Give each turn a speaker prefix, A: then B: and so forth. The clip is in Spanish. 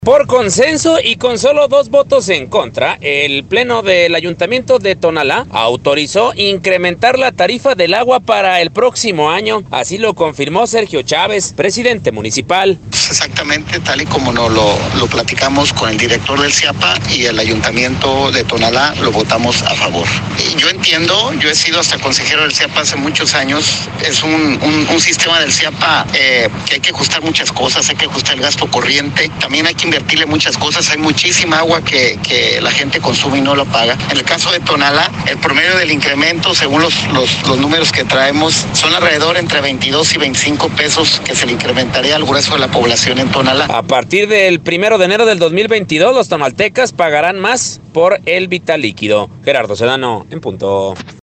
A: Por consenso y con solo 2 votos en contra, el Pleno del Ayuntamiento de Tonalá autorizó incrementar la tarifa del agua para el próximo año. Así lo confirmó Sergio Chávez, presidente municipal.
B: Exactamente tal y como nos lo platicamos con el director del CIAPA y el Ayuntamiento de Tonalá, lo votamos a favor. Yo entiendo, yo he sido hasta consejero del CIAPA hace muchos años. Es un sistema del CIAPA que hay que ajustar muchas cosas, hay que ajustar el gasto corriente, también hay que invertirle muchas cosas, hay muchísima agua que la gente consume y no lo paga. En el caso de Tonalá, el promedio del incremento, según los números que traemos, son alrededor entre 22 y 25 pesos que se le incrementaría al grueso de la población en Tonalá.
A: A partir del 1 de enero del 2022, los tonaltecas pagarán más por el vital líquido. Gerardo Sedano, en punto.